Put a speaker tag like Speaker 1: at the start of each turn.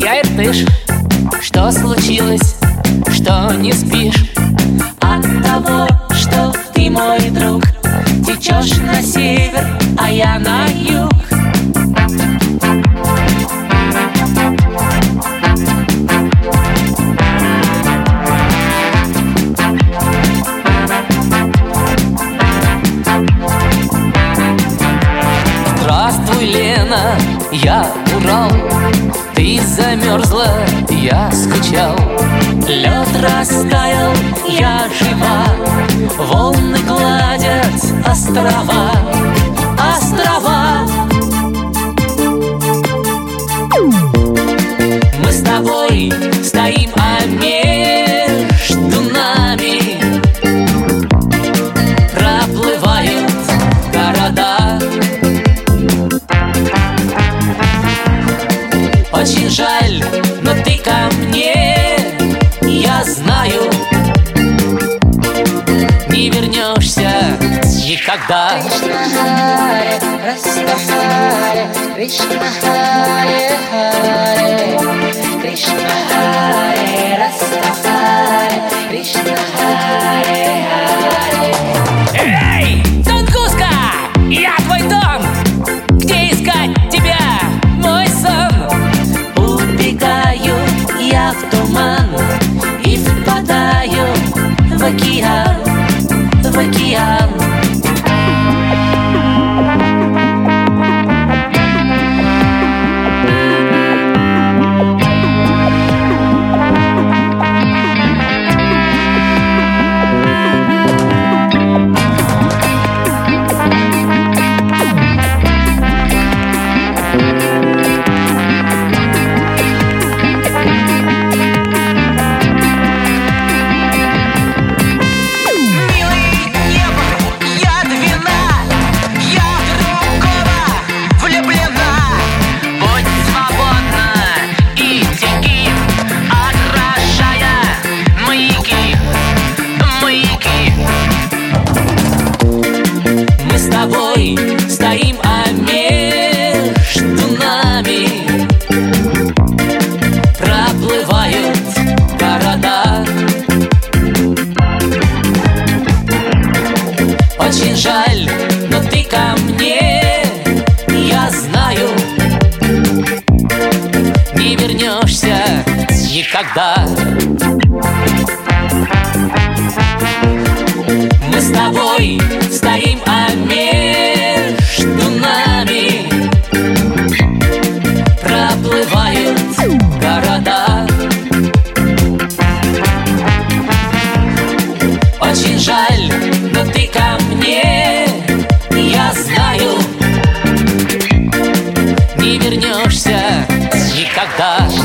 Speaker 1: Я Иртыш. Что случилось, что не спишь? От того, что ты мой друг. Течешь на север, а я на юг. Здравствуй, Лена, я Урал. Ты замерзла, я скучал. Лед растаял, я жива. Волны гладят острова, острова. Мы с тобой стоим, а между нами проплывают города. Очень жаль, но ты ко мне, я знаю, не вернешься никогда.
Speaker 2: Кришна Харе, Растафари, Кришна Харе, Харе, Кришна Харе, Растафари, Кришна Харе, Харе.
Speaker 1: Эй, Тунгуска, я твой дом. Где искать тебя, мой сон?
Speaker 2: Убегаю я в туман и впадаю в океан, в океан.
Speaker 1: Стоим, а между нами проплывают города. Очень жаль, но ты ко мне, я знаю, не вернешься никогда. Мы с тобой стоим, а между нами проплывают города. Очень жаль, но ты ко мне, я знаю, не вернешься никогда.